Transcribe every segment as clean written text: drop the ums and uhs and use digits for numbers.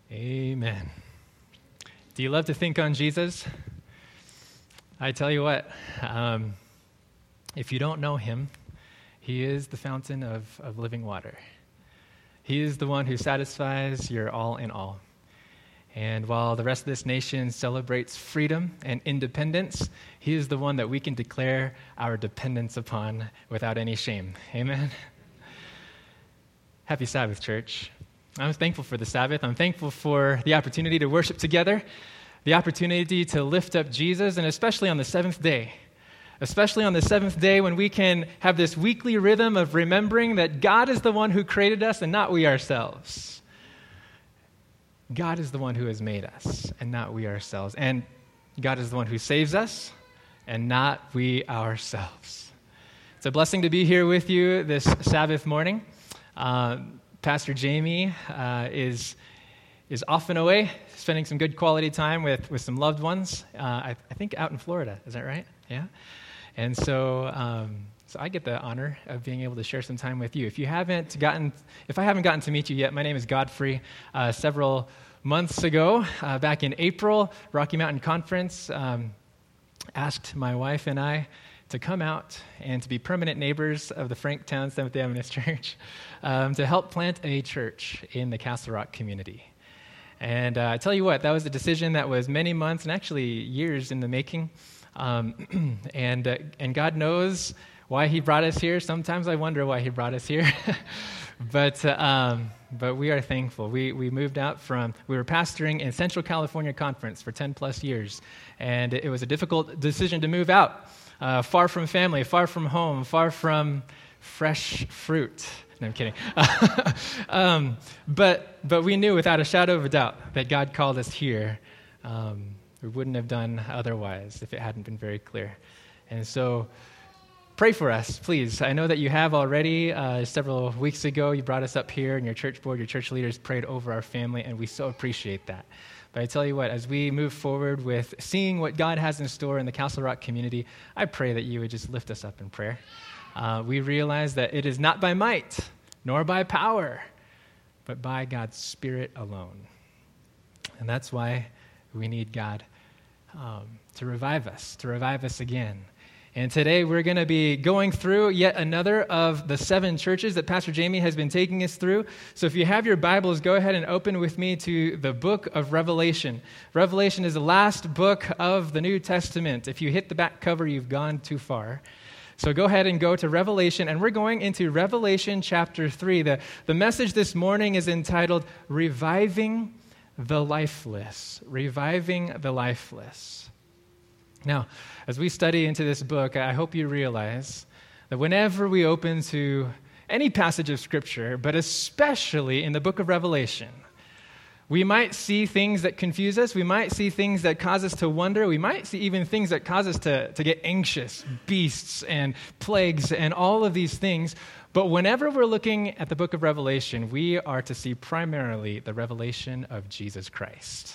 Amen. Do you love to think on Jesus? I tell you what, if you don't know him, he is the fountain of living water. He is the one who satisfies your all in all. And while the rest of this nation celebrates freedom and independence, he is the one that we can declare our dependence upon without any shame. Amen? Happy Sabbath, church. I'm thankful for the Sabbath. I'm thankful for the opportunity to worship together, the opportunity to lift up Jesus, and especially on the seventh day. Especially on the seventh day when we can have this weekly rhythm of remembering that God is the one who created us and not we ourselves. God is the one who has made us and not we ourselves. And God is the one who saves us and not we ourselves. It's a blessing to be here with you this Sabbath morning. Pastor Jamie is off and away, spending some good quality time with some loved ones. I think out in Florida. Is that right? Yeah. And so I get the honor of being able to share some time with you. If I haven't gotten to meet you yet, my name is Godfrey. Several months ago, back in April, Rocky Mountain Conference asked my wife and I to come out and to be permanent neighbors of the Franktown Seventh-day Adventist Church, to help plant a church in the Castle Rock community. And I tell you what, that was a decision that was many months and actually years in the making. And God knows why he brought us here. Sometimes I wonder why he brought us here. But we are thankful. We moved out we were pastoring in Central California Conference for 10 plus years. And it was a difficult decision to move out. Far from family, far from home, far from fresh fruit. No, I'm kidding. But we knew without a shadow of a doubt that God called us here. We wouldn't have done otherwise if it hadn't been very clear. And so pray for us, please. I know that you have already. Several weeks ago, you brought us up here, and your church board, your church leaders prayed over our family, and we so appreciate that. But I tell you what, as we move forward with seeing what God has in store in the Castle Rock community, I pray that you would just lift us up in prayer. We realize that it is not by might, nor by power, but by God's Spirit alone. And that's why we need God to revive us again. And today we're going to be going through yet another of the 7 churches that Pastor Jamie has been taking us through. So if you have your Bibles, go ahead and open with me to the book of Revelation. Revelation is the last book of the New Testament. If you hit the back cover, you've gone too far. So go ahead and go to Revelation, and we're going into Revelation chapter 3. The message this morning is entitled, Reviving the Lifeless. Reviving the Lifeless. Now, as we study into this book, I hope you realize that whenever we open to any passage of Scripture, but especially in the book of Revelation, we might see things that confuse us. We might see things that cause us to wonder. We might see even things that cause us to get anxious, beasts and plagues and all of these things. But whenever we're looking at the book of Revelation, we are to see primarily the revelation of Jesus Christ.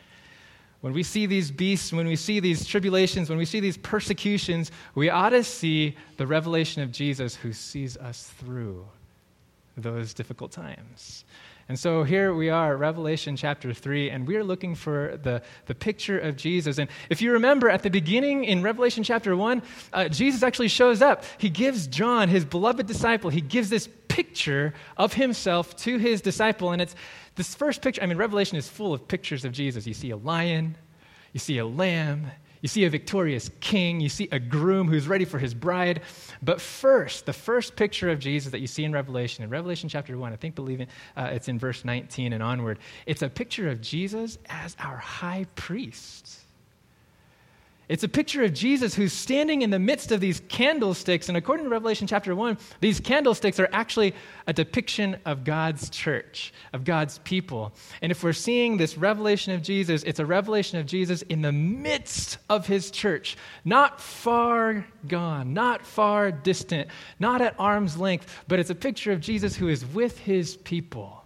When we see these beasts, when we see these tribulations, when we see these persecutions, we ought to see the revelation of Jesus who sees us through those difficult times. And so here we are, Revelation chapter 3, and we're looking for the picture of Jesus. And if you remember at the beginning in Revelation chapter 1, Jesus actually shows up. He gives John, his beloved disciple, he gives this picture of himself to his disciple. And it's this first picture. Revelation is full of pictures of Jesus. You see a lion, you see a lamb, you see a victorious king, you see a groom who's ready for his bride. But first, the first picture of Jesus that you see in Revelation chapter 1, it's in verse 19 and onward, it's a picture of Jesus as our high priest. It's a picture of Jesus who's standing in the midst of these candlesticks. And according to Revelation chapter 1, these candlesticks are actually a depiction of God's church, of God's people. And if we're seeing this revelation of Jesus, it's a revelation of Jesus in the midst of his church, not far gone, not far distant, not at arm's length, but it's a picture of Jesus who is with his people.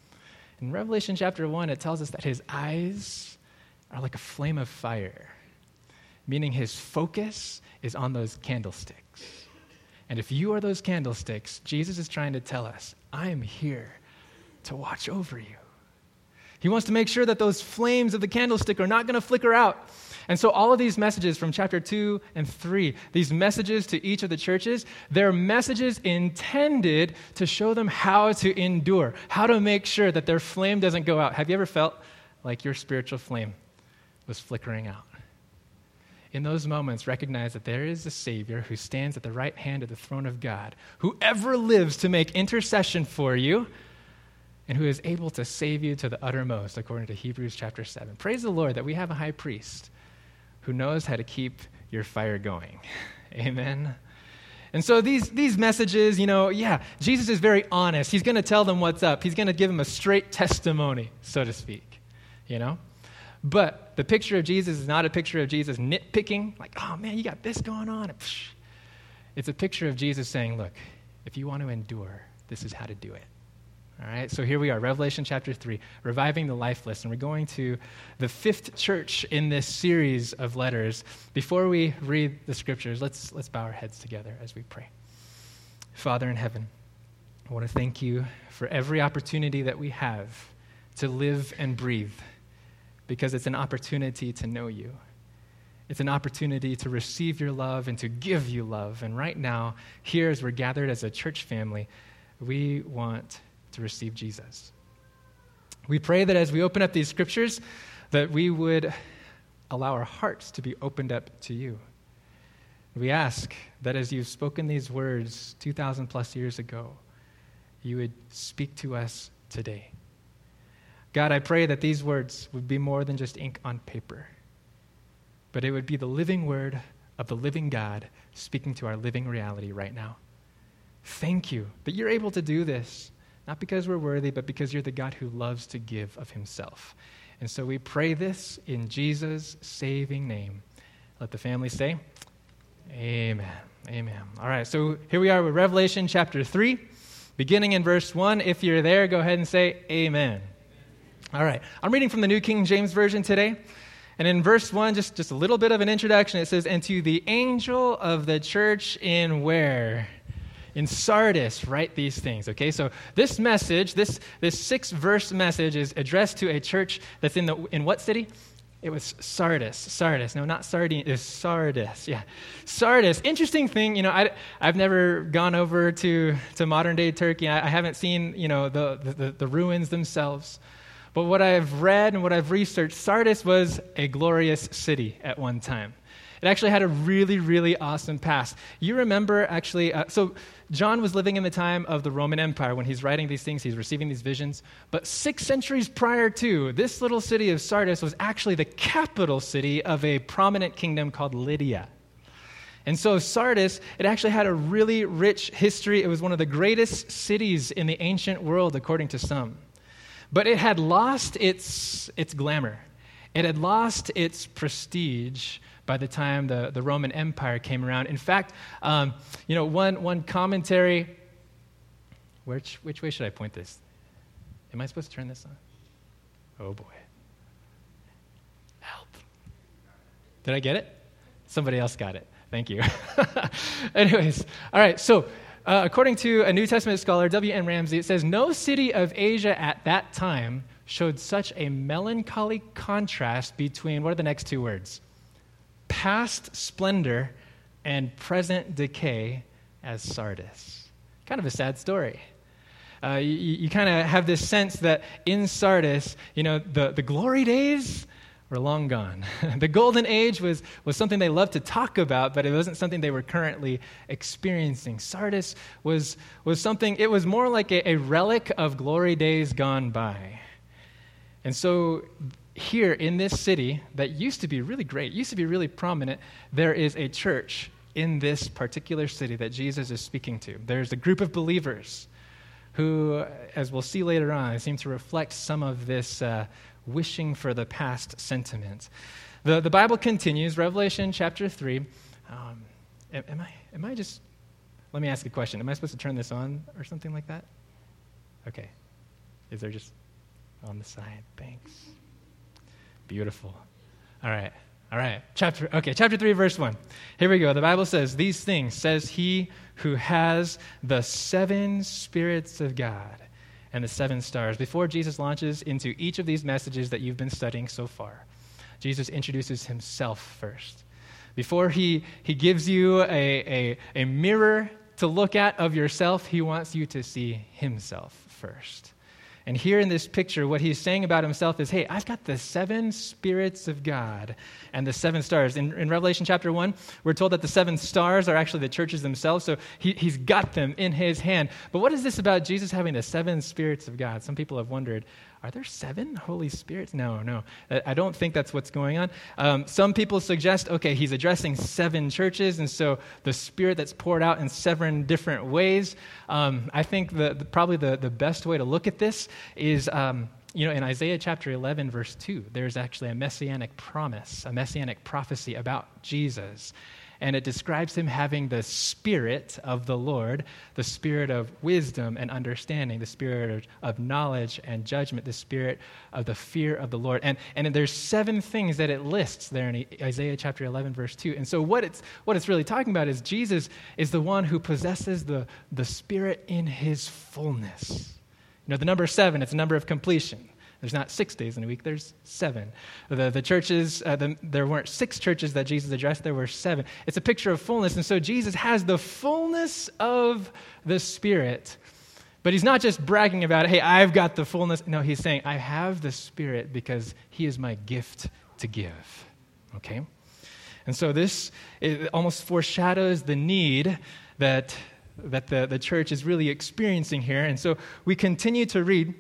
In Revelation chapter 1, it tells us that his eyes are like a flame of fire, meaning his focus is on those candlesticks. And if you are those candlesticks, Jesus is trying to tell us, I am here to watch over you. He wants to make sure that those flames of the candlestick are not going to flicker out. And so all of these messages from chapter 2 and 3, these messages to each of the churches, they're messages intended to show them how to endure, how to make sure that their flame doesn't go out. Have you ever felt like your spiritual flame was flickering out? In those moments, recognize that there is a Savior who stands at the right hand of the throne of God, who ever lives to make intercession for you, and who is able to save you to the uttermost, according to Hebrews chapter 7. Praise the Lord that we have a high priest who knows how to keep your fire going. Amen. And so these messages, Jesus is very honest. He's going to tell them what's up. He's going to give them a straight testimony, so to speak, But the picture of Jesus is not a picture of Jesus nitpicking, like, oh man, you got this going on. It's a picture of Jesus saying, look, if you want to endure, this is how to do it. All right, so here we are, Revelation chapter 3, reviving the lifeless, and we're going to the 5th church in this series of letters. Before we read the scriptures, let's bow our heads together as we pray. Father in heaven, I want to thank you for every opportunity that we have to live and breathe, because it's an opportunity to know you. It's an opportunity to receive your love and to give you love. And right now, here as we're gathered as a church family, we want to receive Jesus. We pray that as we open up these scriptures, that we would allow our hearts to be opened up to you. We ask that as you've spoken these words 2,000 plus years ago, you would speak to us today. God, I pray that these words would be more than just ink on paper, but it would be the living word of the living God speaking to our living reality right now. Thank you that you're able to do this, not because we're worthy, but because you're the God who loves to give of himself. And so we pray this in Jesus' saving name. Let the family say, amen. Amen. All right, so here we are with Revelation chapter 3, beginning in verse 1. If you're there, go ahead and say amen. All right, I'm reading from the New King James Version today. And in verse 1, just a little bit of an introduction, it says, and to the angel of the church in where? In Sardis, write these things, okay? So this message, this 6-verse message is addressed to a church that's in what city? It was Sardis. Sardis. No, not sardine. It's Sardis. Yeah. Sardis. Interesting thing, I've never gone over to modern-day Turkey. I haven't seen, the ruins themselves. But what I've read and what I've researched, Sardis was a glorious city at one time. It actually had a really, really awesome past. You remember, actually, so John was living in the time of the Roman Empire when he's writing these things, he's receiving these visions. But 6 centuries prior to, this little city of Sardis was actually the capital city of a prominent kingdom called Lydia. And so Sardis, it actually had a really rich history. It was one of the greatest cities in the ancient world, according to some. But it had lost its glamour. It had lost its prestige by the time the Roman Empire came around. In fact, one commentary, which way should I point this? Am I supposed to turn this on? Oh boy. Help. Did I get it? Somebody else got it. Thank you. Anyways, all right, so according to a New Testament scholar, W.N. Ramsey, it says, no city of Asia at that time showed such a melancholy contrast between, what are the next 2 words? Past splendor and present decay as Sardis. Kind of a sad story. You kind of have this sense that in Sardis, the glory days were long gone. The golden age was something they loved to talk about, but it wasn't something they were currently experiencing. Sardis was something, it was more like a relic of glory days gone by. And so here in this city that used to be really great, used to be really prominent, there is a church in this particular city that Jesus is speaking to. There's a group of believers who, as we'll see later on, seem to reflect some of this wishing for the past sentiment. The Bible continues, Revelation chapter 3. Am I just, let me ask a question. Am I supposed to turn this on or something like that? Okay. Is there just on the side? Thanks. Beautiful. All right. Chapter 3, verse 1. Here we go. The Bible says, these things says he who has the 7 spirits of God and the 7 stars. Before Jesus launches into each of these messages that you've been studying so far, Jesus introduces himself first. Before he gives you a mirror to look at of yourself, he wants you to see himself first. And here in this picture, what he's saying about himself is, hey, I've got the 7 spirits of God and the 7 stars. In Revelation chapter 1, we're told that the 7 stars are actually the churches themselves, so he's got them in his hand. But what is this about Jesus having the 7 spirits of God? Some people have wondered, are there 7 Holy Spirits? No. I don't think that's what's going on. Some people suggest, okay, he's addressing 7 churches, and so the Spirit that's poured out in 7 different ways. I think probably the best way to look at this is, in Isaiah chapter 11, verse 2, there's actually a messianic promise, a messianic prophecy about Jesus. And it describes him having the Spirit of the Lord, the Spirit of wisdom and understanding, the Spirit of knowledge and judgment, the Spirit of the fear of the Lord. And there's 7 things that it lists there in Isaiah chapter 11, verse 2. And so what it's really talking about is Jesus is the one who possesses the Spirit in his fullness. The number 7, it's a number of completion. There's not 6 days in a week, there's 7. The churches, there weren't 6 churches that Jesus addressed, there were 7. It's a picture of fullness, and so Jesus has the fullness of the Spirit. But he's not just bragging about it, hey, I've got the fullness. No, he's saying, I have the Spirit because he is my gift to give. Okay? And so this almost foreshadows the need that the church is really experiencing here. And so we continue to read.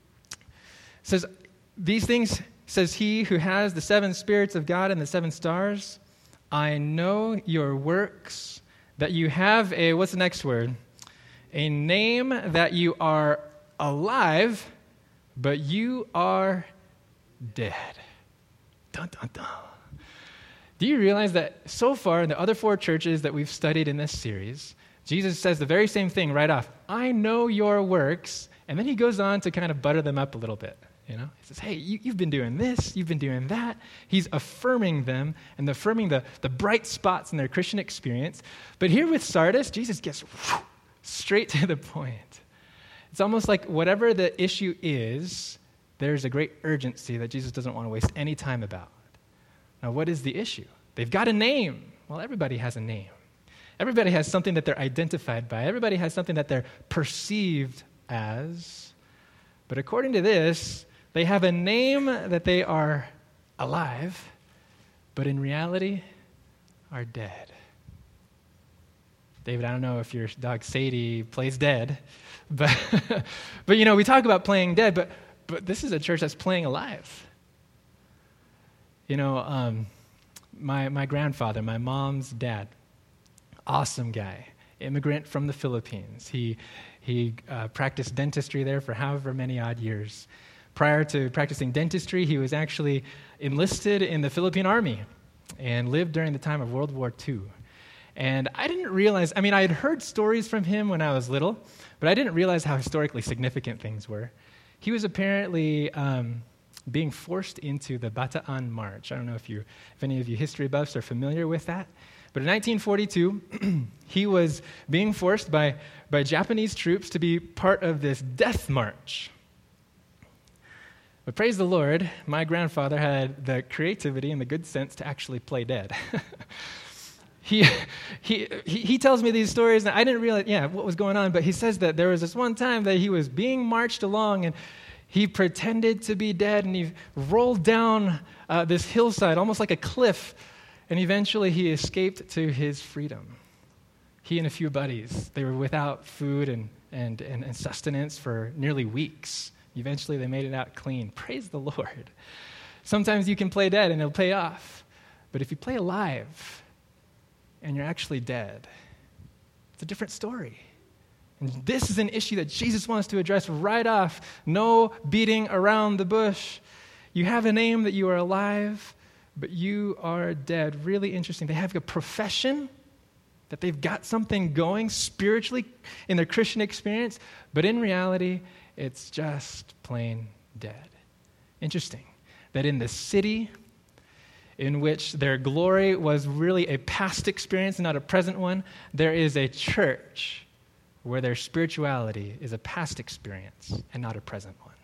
It says, these things, says he who has the 7 spirits of God and the 7 stars, I know your works, that you have what's the next word? A name, that you are alive, but you are dead. Dun, dun, dun. Do you realize that so far in the other 4 churches that we've studied in this series, Jesus says the very same thing right off. I know your works. And then he goes on to kind of butter them up a little bit. He says, hey, you've been doing this, you've been doing that. He's affirming them and affirming the bright spots in their Christian experience. But here with Sardis, Jesus gets straight to the point. It's almost like whatever the issue is, there's a great urgency that Jesus doesn't want to waste any time about. Now, what is the issue? They've got a name. Well, everybody has a name. Everybody has something that they're identified by. Everybody has something that they're perceived as. But according to this, they have a name that they are alive, but in reality are dead. David, I don't know if your dog Sadie plays dead, but we talk about playing dead, but this is a church that's playing alive. My grandfather, my mom's dad, awesome guy, immigrant from the Philippines. He practiced dentistry there for however many odd years. Prior to practicing dentistry, he was actually enlisted in the Philippine Army and lived during the time of World War II. And I didn't realize, I had heard stories from him when I was little, but I didn't realize how historically significant things were. He was apparently being forced into the Bataan March. I don't know if any of you history buffs are familiar with that. But in 1942, he was being forced by Japanese troops to be part of this death march. But praise the Lord, my grandfather had the creativity and the good sense to actually play dead. He tells me these stories, and I didn't realize, what was going on, but he says that there was this one time that he was being marched along, and he pretended to be dead, and he rolled down this hillside, almost like a cliff, and eventually he escaped to his freedom. He and a few buddies, they were without food and sustenance for nearly weeks. Eventually they made it out clean. Praise the Lord. Sometimes you can play dead and it'll pay off. But if you play alive and you're actually dead, it's a different story. And this is an issue that Jesus wants to address right off. No beating around the bush. You have a name that you are alive, but you are dead. Really interesting. They have a profession that they've got something going spiritually in their Christian experience, but in reality, it's just plain dead. Interesting that in the city in which their glory was really a past experience, not a present one, there is a church where their spirituality is a past experience and not a present one?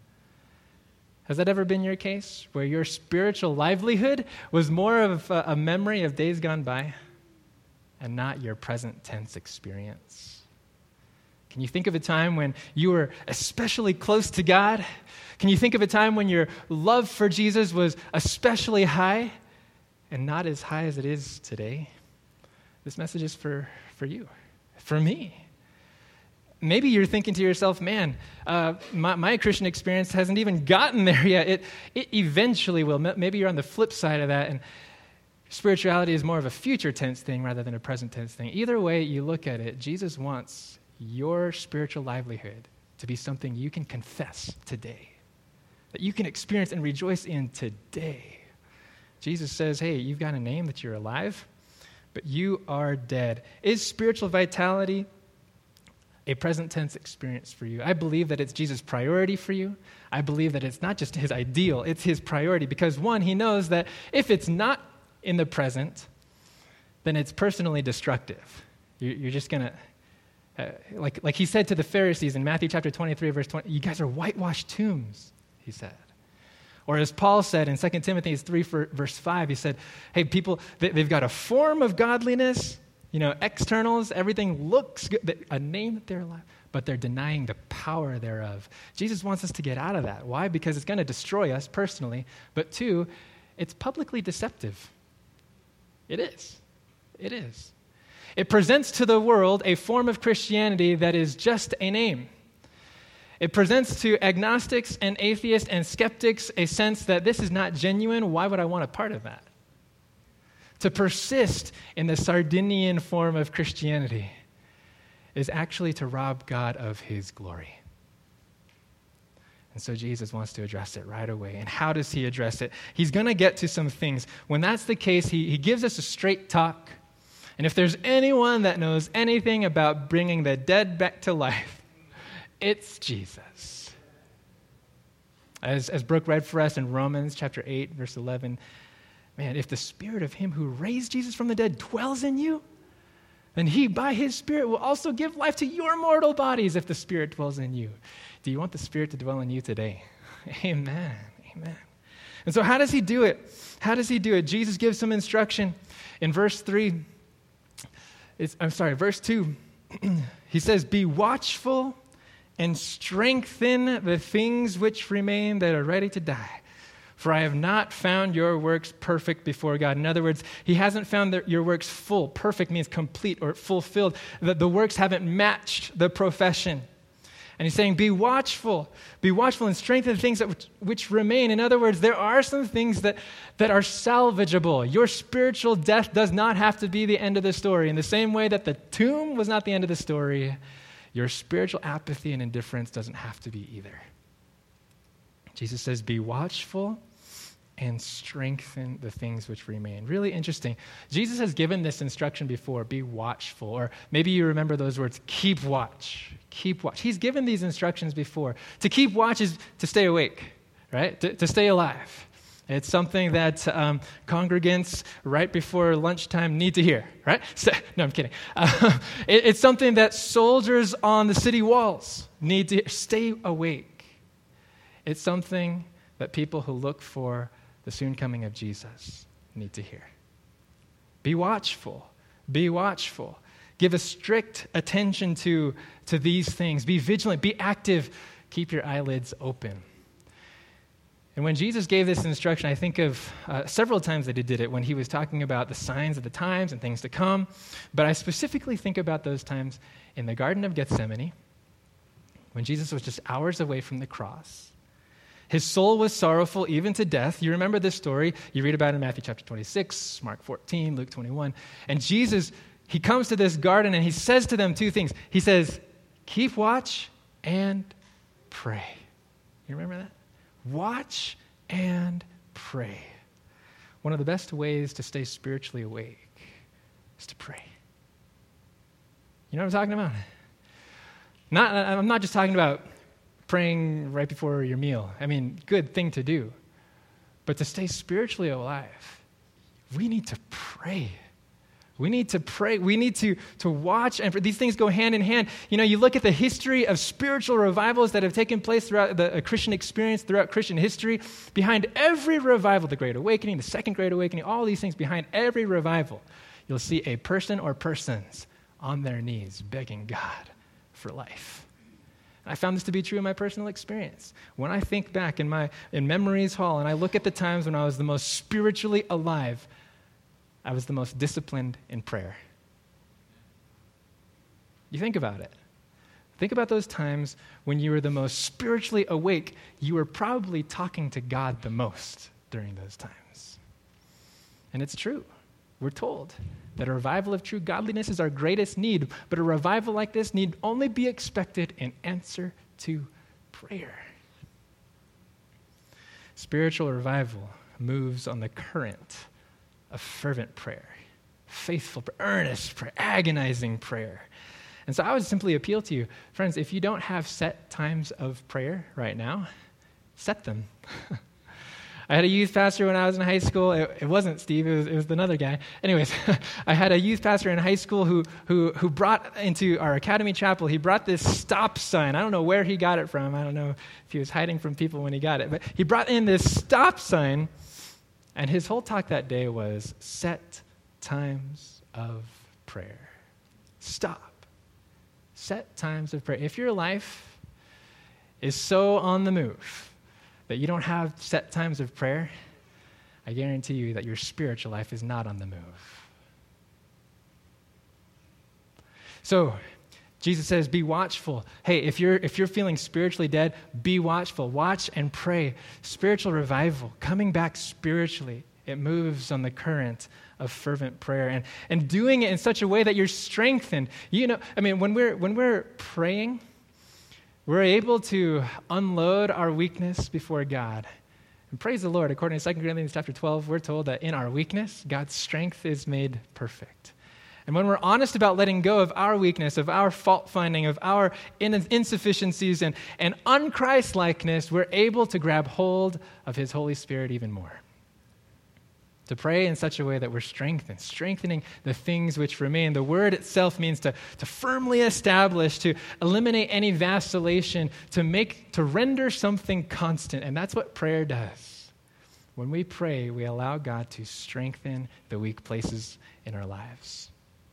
Has that ever been your case, where your spiritual livelihood was more of a memory of days gone by and not your present tense experience? Can you think of a time when you were especially close to God? Can you think of a time when your love for Jesus was especially high and not as high as it is today? This message is for you, for me. Maybe you're thinking to yourself, man, my Christian experience hasn't even gotten there yet. It eventually will. Maybe you're on the flip side of that, and spirituality is more of a future tense thing rather than a present tense thing. Either way you look at it, Jesus wants your spiritual livelihood to be something you can confess today, that you can experience and rejoice in today. Jesus says, hey, you've got a name that you're alive, but you are dead. Is spiritual vitality a present tense experience for you? I believe that it's Jesus' priority for you. I believe that it's not just his ideal, it's his priority, because one, he knows that if it's not in the present, then it's personally destructive. You're just going to, like he said to the Pharisees in Matthew chapter 23, verse 20, you guys are whitewashed tombs, he said. Or as Paul said in 2 Timothy 3, verse 5, he said, hey, people, they've got a form of godliness, externals, everything looks good, a name that they're alive, but they're denying the power thereof. Jesus wants us to get out of that. Why? Because it's going to destroy us personally, but two, it's publicly deceptive. It is. It is. It presents to the world a form of Christianity that is just a name. It presents to agnostics and atheists and skeptics a sense that this is not genuine. Why would I want a part of that? To persist in the Sardinian form of Christianity is actually to rob God of his glory. And so Jesus wants to address it right away. And how does he address it? He's going to get to some things. When that's the case, he gives us a straight talk. And if there's anyone that knows anything about bringing the dead back to life, it's Jesus. As Brooke read for us in Romans chapter 8, verse 11, man, if the spirit of him who raised Jesus from the dead dwells in you, then he, by his spirit, will also give life to your mortal bodies if the spirit dwells in you. Do you want the spirit to dwell in you today? Amen. Amen. And so how does he do it? How does he do it? Jesus gives some instruction. In verse 2, he says, be watchful and strengthen the things which remain that are ready to die. For I have not found your works perfect before God. In other words, he hasn't found your works full. Perfect means complete or fulfilled. The works haven't matched the profession. And he's saying, be watchful and strengthen the things which remain. In other words, there are some things that are salvageable. Your spiritual death does not have to be the end of the story. In the same way that the tomb was not the end of the story, your spiritual apathy and indifference doesn't have to be either. Jesus says, be watchful and strengthen the things which remain. Really interesting. Jesus has given this instruction before, be watchful, or maybe you remember those words, keep watch. Keep watch. He's given these instructions before. To keep watch is to stay awake, right? To stay alive. It's something that congregants right before lunchtime need to hear, right? No, I'm kidding. It's something that soldiers on the city walls need to hear. Stay awake. It's something that people who look for the soon coming of Jesus need to hear. Be watchful. Be watchful. Give a strict attention to these things. Be vigilant. Be active. Keep your eyelids open. And when Jesus gave this instruction, I think of several times that he did it when he was talking about the signs of the times and things to come. But I specifically think about those times in the Garden of Gethsemane when Jesus was just hours away from the cross. His soul was sorrowful even to death. You remember this story. You read about it in Matthew chapter 26, Mark 14, Luke 21. And Jesus, he comes to this garden and he says to them two things. He says, keep watch and pray. You remember that? Watch and pray. One of the best ways to stay spiritually awake is to pray. You know what I'm talking about? I'm not just talking about praying right before your meal. I mean, good thing to do. But to stay spiritually alive, we need to pray. We need to pray. We need to watch, and these things go hand in hand. You look at the history of spiritual revivals that have taken place throughout the Christian experience, throughout Christian history. Behind every revival, the Great Awakening, the Second Great Awakening, all these things, behind every revival, you'll see a person or persons on their knees begging God for life. I found this to be true in my personal experience. When I think back in Memories Hall and I look at the times when I was the most spiritually alive, I was the most disciplined in prayer. You think about it. Think about those times when you were the most spiritually awake. You were probably talking to God the most during those times. And it's true. We're told that a revival of true godliness is our greatest need, but a revival like this need only be expected in answer to prayer. Spiritual revival moves on the current of fervent prayer, faithful, earnest prayer, agonizing prayer. And so I would simply appeal to you, friends, if you don't have set times of prayer right now, set them. I had a youth pastor when I was in high school. It wasn't Steve, it was another guy. Anyways, I had a youth pastor in high school who brought into our academy chapel, he brought this stop sign. I don't know where he got it from. I don't know if he was hiding from people when he got it. But he brought in this stop sign, and his whole talk that day was set times of prayer. Stop. Set times of prayer. If your life is so on the move that you don't have set times of prayer, I guarantee you that your spiritual life is not on the move. So, Jesus says, be watchful. Hey, if you're feeling spiritually dead, be watchful. Watch and pray. Spiritual revival, coming back spiritually, it moves on the current of fervent prayer and doing it in such a way that you're strengthened. When we're praying, we're able to unload our weakness before God. And praise the Lord, according to 2 Corinthians chapter 12, we're told that in our weakness, God's strength is made perfect. And when we're honest about letting go of our weakness, of our fault-finding, of our insufficiencies and un-Christ-likeness, we're able to grab hold of His Holy Spirit even more. To pray in such a way that we're strengthening the things which remain. The word itself means to firmly establish, to eliminate any vacillation, to render something constant. And that's what prayer does. When we pray, we allow God to strengthen the weak places in our lives.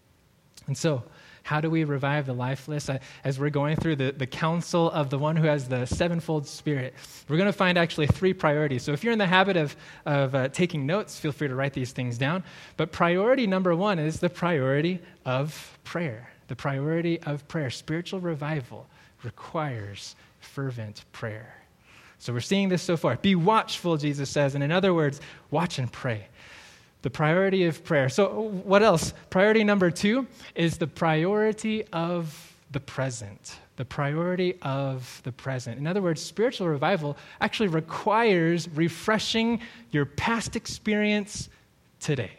And so, how do we revive the lifeless? As we're going through the counsel of the one who has the sevenfold Spirit, we're going to find actually 3 priorities. So if you're in the habit of taking notes, feel free to write these things down. But priority number 1 is the priority of prayer. The priority of prayer. Spiritual revival requires fervent prayer. So we're seeing this so far. Be watchful, Jesus says. And in other words, watch and pray. The priority of prayer. So what else? Priority number 2 is the priority of the present. The priority of the present. In other words, spiritual revival actually requires refreshing your past experience today.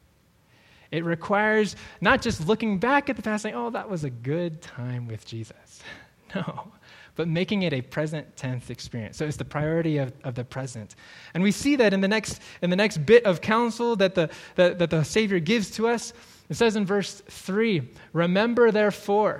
It requires not just looking back at the past saying, oh, that was a good time with Jesus. No. But making it a present tense experience. So it's the priority of the present. And we see that in the next bit of counsel that the Savior gives to us. It says in verse 3, remember therefore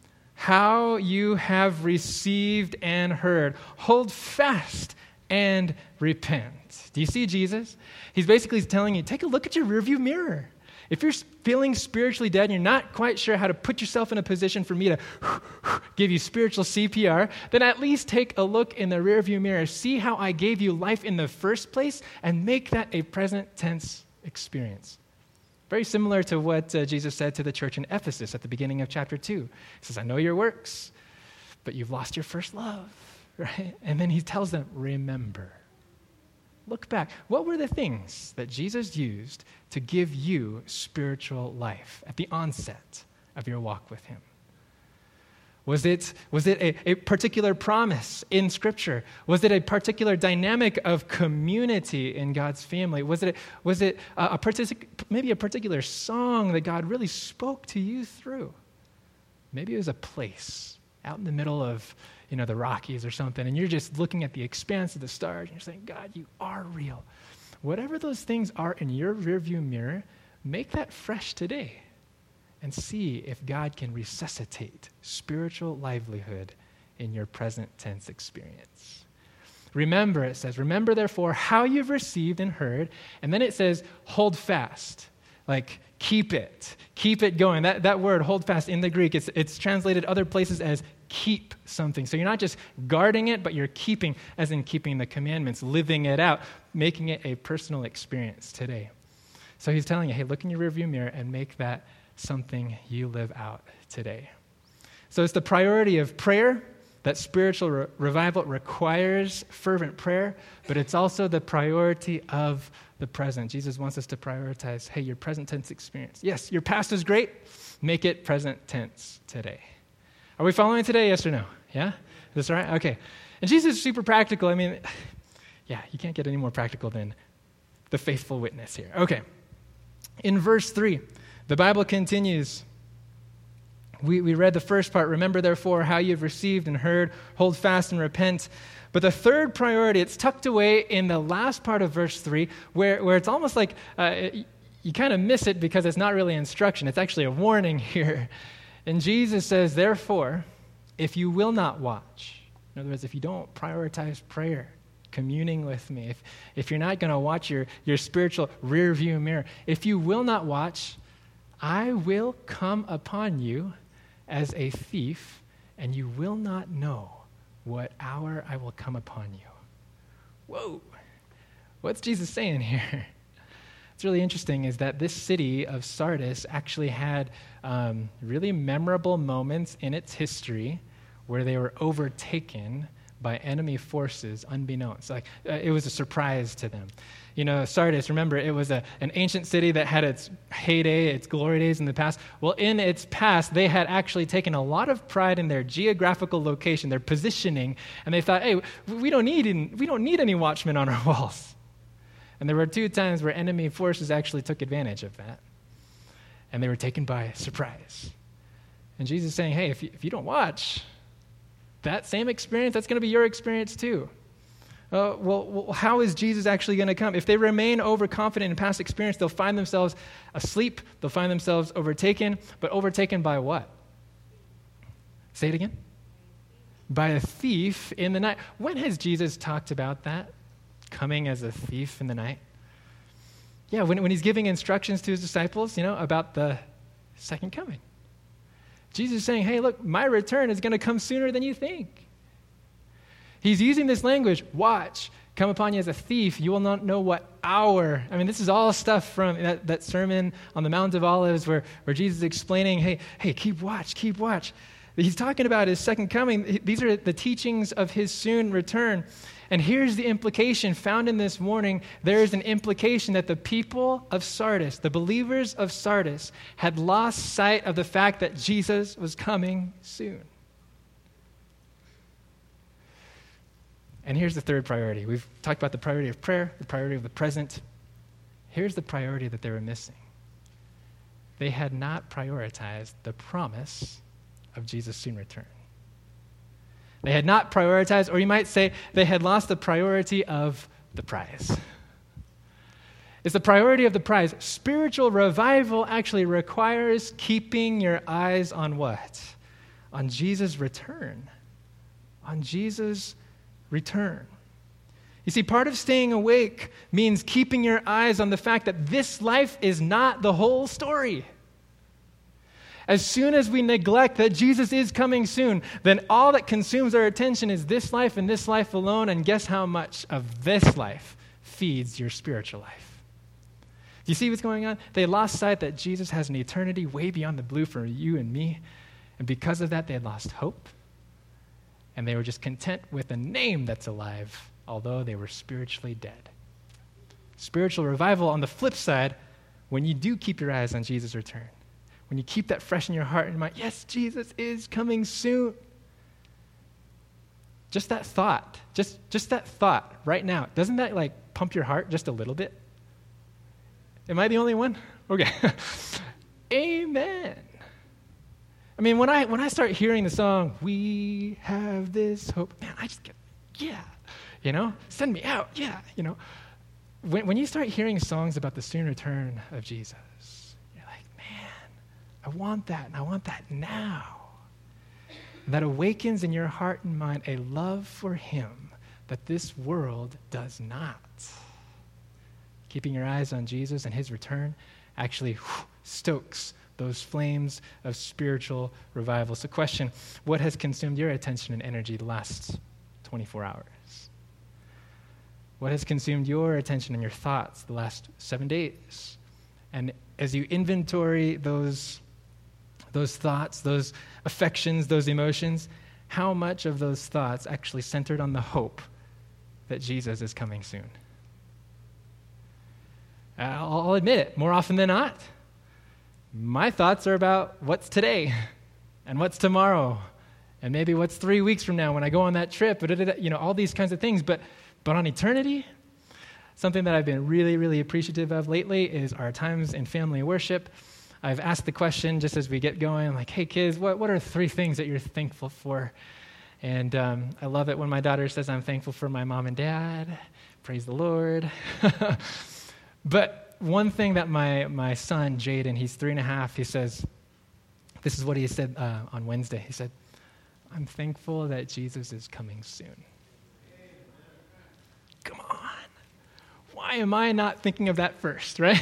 how you have received and heard. Hold fast and repent. Do you see Jesus? He's basically telling you, take a look at your rearview mirror. If you're feeling spiritually dead and you're not quite sure how to put yourself in a position for me to give you spiritual CPR, then at least take a look in the rearview mirror. See how I gave you life in the first place and make that a present tense experience. Very similar to what Jesus said to the church in Ephesus at the beginning of chapter 2. He says, I know your works, but you've lost your first love, right? And then he tells them, remember. Look back. What were the things that Jesus used to give you spiritual life at the onset of your walk with Him? Was it a particular promise in Scripture? Was it a particular dynamic of community in God's family? Was it maybe a particular song that God really spoke to you through? Maybe it was a place out in the middle of the Rockies or something, and you're just looking at the expanse of the stars, and you're saying, God, you are real. Whatever those things are in your rearview mirror, make that fresh today and see if God can resuscitate spiritual livelihood in your present tense experience. Remember, it says, remember therefore how you've received and heard, and then it says, hold fast. Like, keep it going. That word, hold fast, in the Greek, it's translated other places as keep something. So you're not just guarding it, but you're keeping, as in keeping the commandments, living it out, making it a personal experience today. So he's telling you, hey, look in your rearview mirror and make that something you live out today. So it's the priority of prayer. That spiritual revival requires fervent prayer, but it's also the priority of the present. Jesus wants us to prioritize, hey, your present tense experience. Yes, your past is great. Make it present tense today. Are we following today, yes or no? Yeah? Is this all right? Okay. And Jesus is super practical. I mean, yeah, you can't get any more practical than the faithful witness here. Okay. In verse 3, the Bible continues. We read the first part, remember therefore how you've received and heard, hold fast and repent. But the third priority, it's tucked away in the last part of verse 3, where it's almost like you kind of miss it because it's not really instruction. It's actually a warning here. And Jesus says, therefore, if you will not watch, in other words, if you don't prioritize prayer, communing with me, if you're not going to watch your spiritual rear view mirror, if you will not watch, I will come upon you as a thief, and you will not know what hour I will come upon you. Whoa. What's Jesus saying here? What's really interesting is that this city of Sardis actually had really memorable moments in its history where they were overtaken by enemy forces unbeknownst. Like it was a surprise to them. You know, Sardis, remember, it was an ancient city that had its heyday, its glory days in the past. Well, in its past, they had actually taken a lot of pride in their geographical location, their positioning, and they thought, hey, we don't need any watchmen on our walls. And there were 2 times where enemy forces actually took advantage of that, and they were taken by surprise. And Jesus is saying, hey, if you don't watch, that same experience, that's going to be your experience too. Well, how is Jesus actually going to come? If they remain overconfident in past experience, they'll find themselves asleep. They'll find themselves overtaken. But overtaken by what? Say it again. By a thief in the night. When has Jesus talked about that? Coming as a thief in the night? Yeah, when he's giving instructions to his disciples, about the second coming. Jesus is saying, hey, look, my return is going to come sooner than you think. He's using this language, watch, come upon you as a thief. You will not know what hour. I mean, this is all stuff from that sermon on the Mount of Olives where Jesus is explaining, hey, keep watch. He's talking about his second coming. These are the teachings of his soon return. And here's the implication found in this warning. There is an implication that the people of Sardis, the believers of Sardis, had lost sight of the fact that Jesus was coming soon. And here's the third priority. We've talked about the priority of prayer, the priority of the present. Here's the priority that they were missing. They had not prioritized the promise of Jesus' soon return. They had not prioritized, or you might say they had lost the priority of the prize. It's the priority of the prize. Spiritual revival actually requires keeping your eyes on what? On Jesus' return. On Jesus' return. You see, part of staying awake means keeping your eyes on the fact that this life is not the whole story. As soon as we neglect that Jesus is coming soon, then all that consumes our attention is this life and this life alone, and guess how much of this life feeds your spiritual life? Do you see what's going on? They lost sight that Jesus has an eternity way beyond the blue for you and me, and because of that, they had lost hope, and they were just content with a name that's alive, although they were spiritually dead. Spiritual revival, on the flip side, when you do keep your eyes on Jesus' return, when you keep that fresh in your heart and your mind, yes, Jesus is coming soon. Just that thought, just that thought right now, doesn't that pump your heart just a little bit? Am I the only one? Okay. Amen. I mean, when I start hearing the song, "We Have This Hope," man, I just get, yeah, send me out, yeah, when you start hearing songs about the soon return of Jesus, you're like, man, I want that, and I want that now. That awakens in your heart and mind a love for him that this world does not. Keeping your eyes on Jesus and his return actually stokes those flames of spiritual revival. So question, what has consumed your attention and energy the last 24 hours? What has consumed your attention and your thoughts the last 7 days? And as you inventory those thoughts, those affections, those emotions, how much of those thoughts actually centered on the hope that Jesus is coming soon? I'll admit it, more often than not, my thoughts are about what's today and what's tomorrow and maybe what's 3 weeks from now when I go on that trip, all these kinds of things. But on eternity, something that I've been really, really appreciative of lately is our times in family worship. I've asked the question just as we get going, like, hey, kids, what are 3 things that you're thankful for? And I love it when my daughter says, I'm thankful for my mom and dad. Praise the Lord. But one thing that my son, Jaden, he's 3.5, he says, this is what he said on Wednesday. He said, I'm thankful that Jesus is coming soon. Come on. Why am I not thinking of that first, right?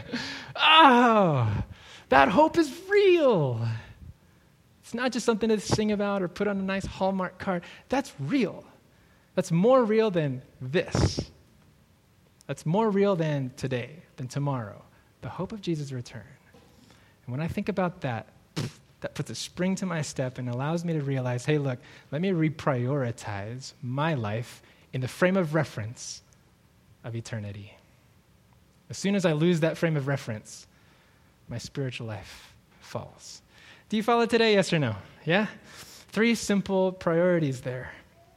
That hope is real. It's not just something to sing about or put on a nice Hallmark card. That's real. That's more real than this. That's more real than today, than tomorrow. The hope of Jesus' return. And when I think about that, that puts a spring to my step and allows me to realize, hey, look, let me reprioritize my life in the frame of reference of eternity. As soon as I lose that frame of reference, my spiritual life falls. Do you follow today, yes or no? Yeah? 3 simple priorities there.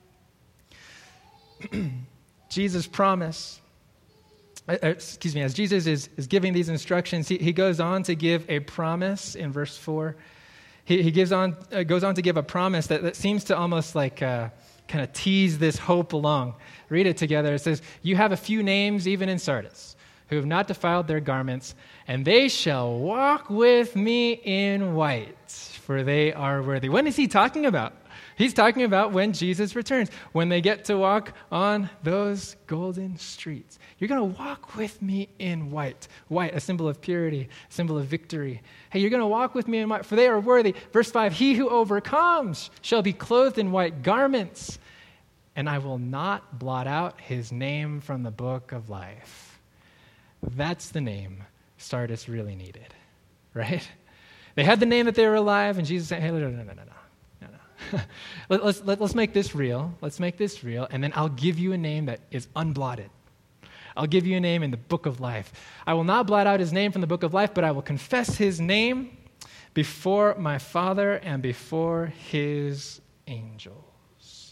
Jesus' promise, as Jesus is giving these instructions, he goes on to give a promise in verse 4. He goes on to give a promise that seems to almost like kind of tease this hope along. Read it together. It says, you have a few names even in Sardis who have not defiled their garments, and they shall walk with me in white, for they are worthy. When is he talking about? He's talking about when Jesus returns, when they get to walk on those golden streets. You're going to walk with me in white. White, a symbol of purity, a symbol of victory. Hey, you're going to walk with me in white, for they are worthy. Verse 5, he who overcomes shall be clothed in white garments, and I will not blot out his name from the book of life. That's the name Sardis really needed, right? They had the name that they were alive, and Jesus said, hey, no. Let's make this real. Let's make this real, and then I'll give you a name that is unblotted. I'll give you a name in the book of life. I will not blot out his name from the book of life, but I will confess his name before my Father and before his angels.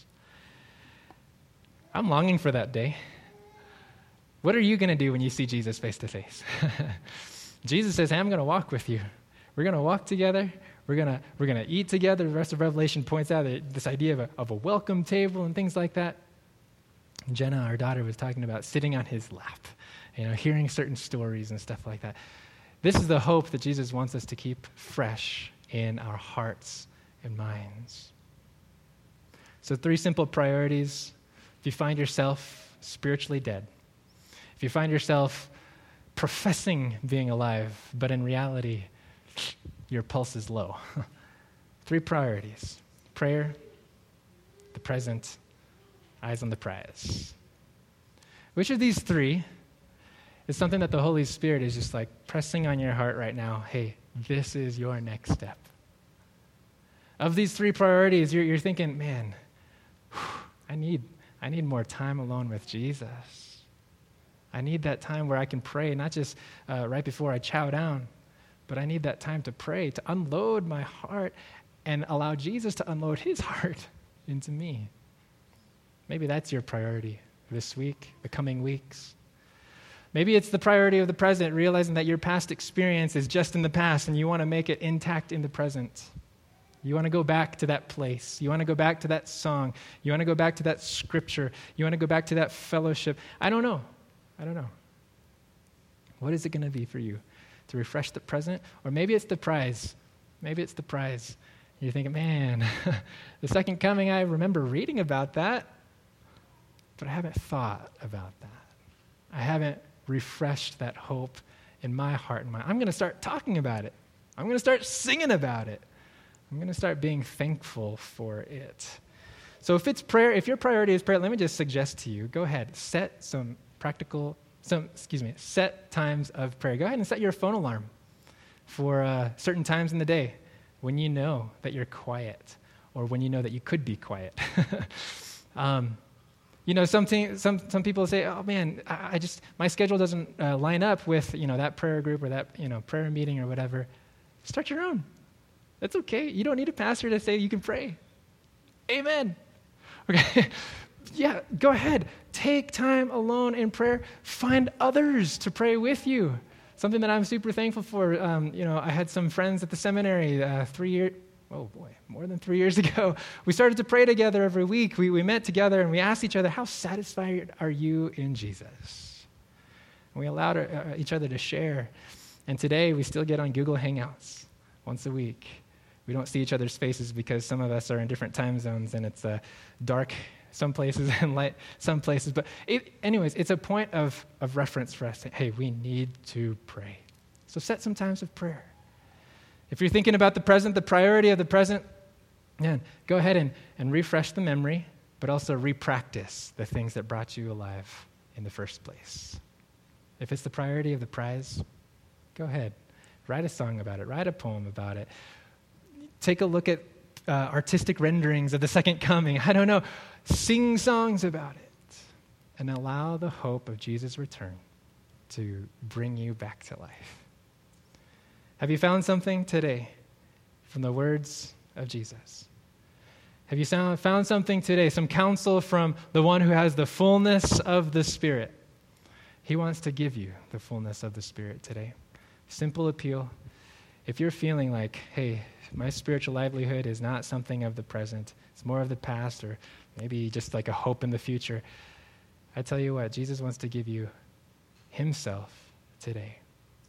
I'm longing for that day. What are you going to do when you see Jesus face to face? Jesus says, hey, I'm going to walk with you. We're going to walk together. We're gonna eat together. The rest of Revelation points out this idea of a welcome table and things like that. And Jenna, our daughter, was talking about sitting on his lap, hearing certain stories and stuff like that. This is the hope that Jesus wants us to keep fresh in our hearts and minds. So 3 simple priorities. If you find yourself spiritually dead, if you find yourself professing being alive, but in reality, your pulse is low. 3 priorities. Prayer, the present, eyes on the prize. Which of these 3 is something that the Holy Spirit is just like pressing on your heart right now? Hey, this is your next step. Of these 3 priorities, you're thinking, man, I need more time alone with Jesus. I need that time where I can pray, not just right before I chow down, but I need that time to pray, to unload my heart and allow Jesus to unload his heart into me. Maybe that's your priority this week, the coming weeks. Maybe it's the priority of the present, realizing that your past experience is just in the past and you want to make it intact in the present. You want to go back to that place. You want to go back to that song. You want to go back to that scripture. You want to go back to that fellowship. I don't know. What is it going to be for you? To refresh the present? Or maybe it's the prize. Maybe it's the prize. You're thinking, man, the second coming, I remember reading about that, but I haven't thought about that. I haven't refreshed that hope in my heart and mind. I'm going to start talking about it. I'm going to start singing about it. I'm going to start being thankful for it. So if it's prayer, if your priority is prayer, let me just suggest to you, go ahead, set set times of prayer. Go ahead and set your phone alarm for certain times in the day when you know that you're quiet or when you know that you could be quiet. Some people say, oh man, my schedule doesn't line up with, that prayer group or that, prayer meeting or whatever. Start your own. That's okay. You don't need a pastor to say you can pray. Amen. Okay. Yeah, go ahead. Take time alone in prayer. Find others to pray with you. Something that I'm super thankful for. I had some friends at the seminary more than 3 years ago. We started to pray together every week. We met together and we asked each other, how satisfied are you in Jesus? And we allowed each other to share. And today we still get on Google Hangouts once a week. We don't see each other's faces because some of us are in different time zones and it's dark some places and light some places. But it's a point of reference for us. Hey, we need to pray. So set some times of prayer. If you're thinking about the present, the priority of the present, man, go ahead and refresh the memory, but also re-practice the things that brought you alive in the first place. If it's the priority of the prize, go ahead. Write a song about it. Write a poem about it. Take a look at artistic renderings of the second coming. I don't know. Sing songs about it. And allow the hope of Jesus' return to bring you back to life. Have you found something today from the words of Jesus? Have you found something today, some counsel from the one who has the fullness of the Spirit? He wants to give you the fullness of the Spirit today. Simple appeal. If you're feeling like, hey, my spiritual livelihood is not something of the present, it's more of the past, or maybe just like a hope in the future, I tell you what, Jesus wants to give you himself today.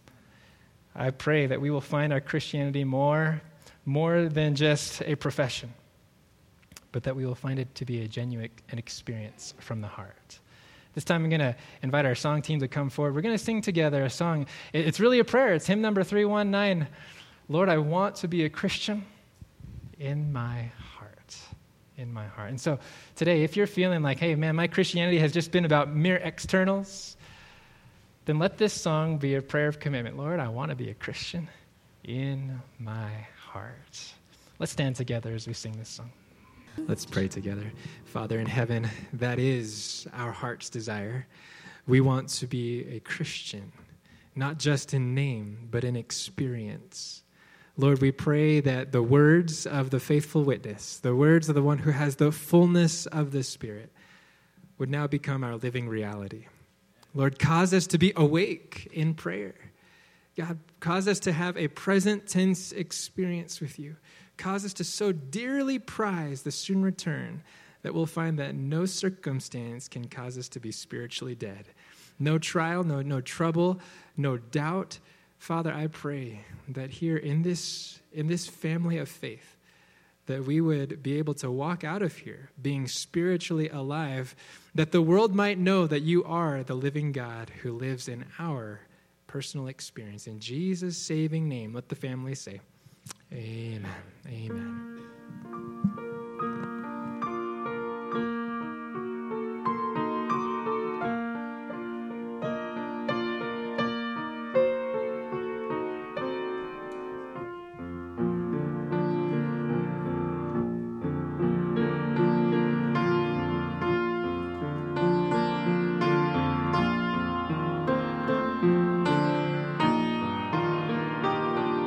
I pray that we will find our Christianity more than just a profession, but that we will find it to be a genuine experience from the heart. This time I'm going to invite our song team to come forward. We're going to sing together a song. It's really a prayer. It's hymn number 319. Lord, I want to be a Christian in my heart. In my heart. And so today, if you're feeling like, hey, man, my Christianity has just been about mere externals, then let this song be a prayer of commitment. Lord, I want to be a Christian in my heart. Let's stand together as we sing this song. Let's pray together. Father in heaven, that is our heart's desire. We want to be a Christian, not just in name, but in experience. Lord, we pray that the words of the faithful witness, the words of the one who has the fullness of the Spirit, would now become our living reality. Lord, cause us to be awake in prayer. God, cause us to have a present tense experience with you. Cause us to so dearly prize the soon return that we'll find that no circumstance can cause us to be spiritually dead. No trial, no trouble, no doubt. Father, I pray that here in this family of faith, that we would be able to walk out of here being spiritually alive, that the world might know that you are the living God who lives in our personal experience. In Jesus' saving name, let the family say, amen. Amen.